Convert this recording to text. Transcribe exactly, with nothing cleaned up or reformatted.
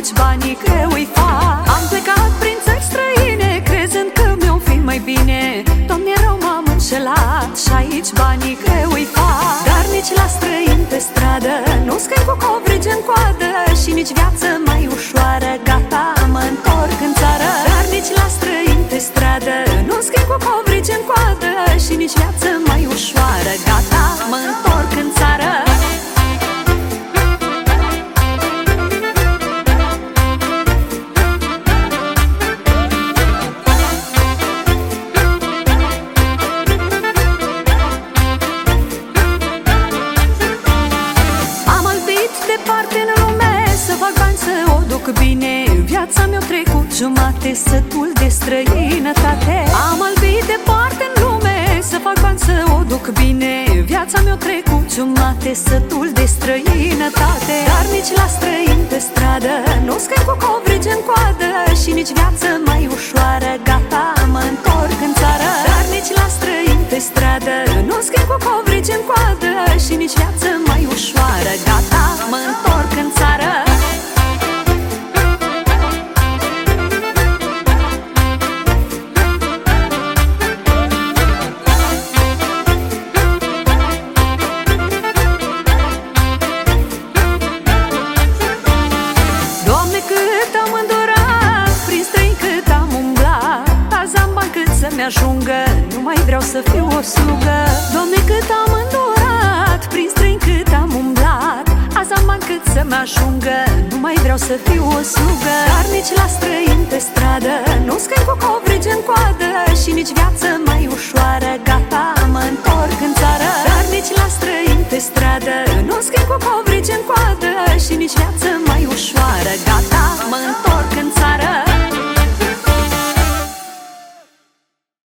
aici banii greu-i fac. Am plecat prin țări străine, crezând că mi-o fi mai bine. Doamne, rău m-am înșelat și aici banii greu-i fac. Dar nici la străini pe stradă nu scrii cu covrigi în coadă și nici viață mai ușoară, gata, mă întorc în țară. Dar nici la străini pe stradă nu scrii cu covrigi în coadă și nici viață mai ușoară, gata, mă întorc în țară. Departe în lume, să fac bani, să o duc bine. Viața mi-o trecut jumate, sătul de străinătate. Am albit departe în lume, să fac bani, să o duc bine. Viața mi-o trecut jumate, sătul de străinătate. Dar nici la străini pe stradă nu scrii cu covrigi în coadă și nici viață mai ușoară, gata, mă întorc în țară. Dar nici la străini pe stradă nu scrii cu covrigi în coadă și nici viață mai ușoară, gata, mă întorc în țară. Doamne, cât am îndurat, prin străini cât am umblat, azi am bani cât să-mi ajungă, nu mai vreau să fiu o slugă. Doamne, cât am îndurat, prin străini cât am umblat, azi am bani cât să-mi ajungă, nu mai vreau să fiu o slugă. Dar nici la străini pe stradă nu scrii cu covrigi în coadă și nici viață